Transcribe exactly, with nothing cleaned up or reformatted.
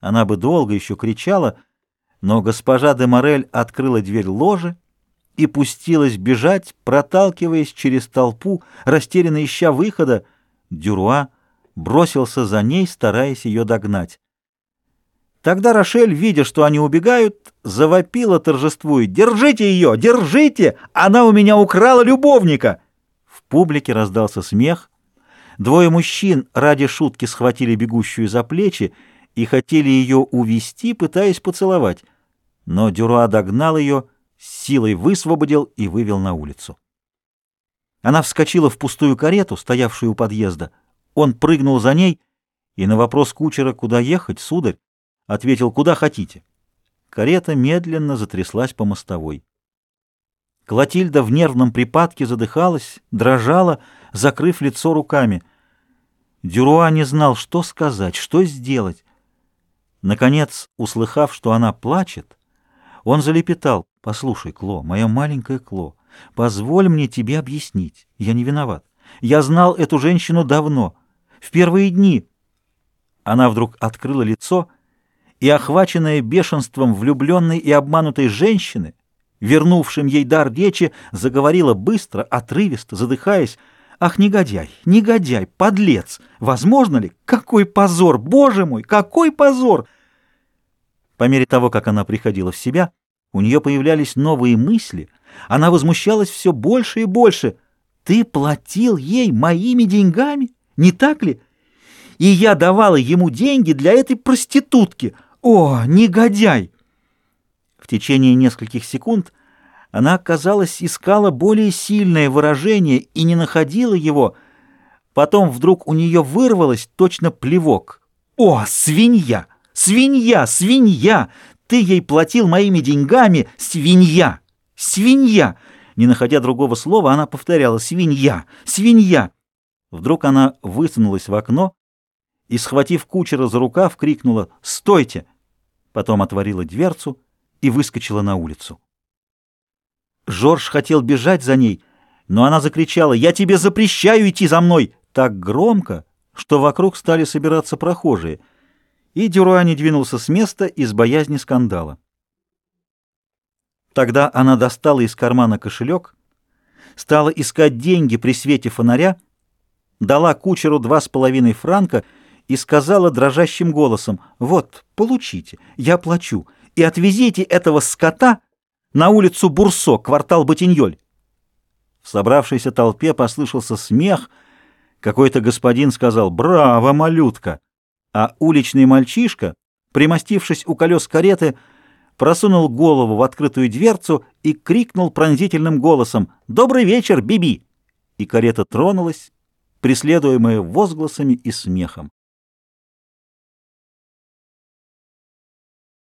Она бы долго еще кричала, но госпожа де Морель открыла дверь ложи и пустилась бежать, проталкиваясь через толпу, растерянно ища выхода. Дюруа бросился за ней, стараясь ее догнать. Тогда Рошель, видя, что они убегают, завопила, торжествуя: «Держите ее! Держите! Она у меня украла любовника!» В публике раздался смех. Двое мужчин ради шутки схватили бегущую за плечи и хотели ее увести, пытаясь поцеловать. Но Дюруа догнал ее, силой высвободил и вывел на улицу. Она вскочила в пустую карету, стоявшую у подъезда. Он прыгнул за ней и на вопрос кучера: «Куда ехать, сударь?» ответил: «Куда хотите». Карета медленно затряслась по мостовой. Клотильда в нервном припадке задыхалась, дрожала, закрыв лицо руками. Дюруа не знал, что сказать, что сделать. Наконец, услыхав, что она плачет, он залепетал: «Послушай, Кло, моя маленькая Кло, позволь мне тебе объяснить. Я не виноват. Я знал эту женщину давно, в первые дни». Она вдруг открыла лицо и, охваченная бешенством влюбленной и обманутой женщины, вернувшим ей дар речи, заговорила быстро, отрывисто, задыхаясь: «Ах, негодяй, негодяй, подлец! Возможно ли? Какой позор! Боже мой, какой позор!» По мере того, как она приходила в себя, у нее появлялись новые мысли. Она возмущалась все больше и больше. «Ты платил ей моими деньгами, не так ли? И я давала ему деньги для этой проститутки! О, негодяй!» В течение нескольких секунд она, казалось, искала более сильное выражение и не находила его. Потом вдруг у нее вырвалось точно плевок: «О, свинья! Свинья! Свинья! Ты ей платил моими деньгами! Свинья! Свинья!» Не находя другого слова, она повторяла: «Свинья! Свинья!» Вдруг она высунулась в окно и, схватив кучера за рукав, крикнула: «Стойте!» Потом отворила дверцу и выскочила на улицу. Жорж хотел бежать за ней, но она закричала: «Я тебе запрещаю идти за мной!» так громко, что вокруг стали собираться прохожие, и Дюруа не двинулся с места из боязни скандала. Тогда она достала из кармана кошелек, стала искать деньги при свете фонаря, дала кучеру два с половиной франка и сказала дрожащим голосом: «Вот, получите, я плачу, и отвезите этого скота на улицу Бурсо, квартал Ботиньоль». В собравшейся толпе послышался смех. Какой-то господин сказал: «Браво, малютка!» А уличный мальчишка, примостившись у колес кареты, просунул голову в открытую дверцу и крикнул пронзительным голосом: «Добрый вечер, Биби!» И карета тронулась, преследуемая возгласами и смехом.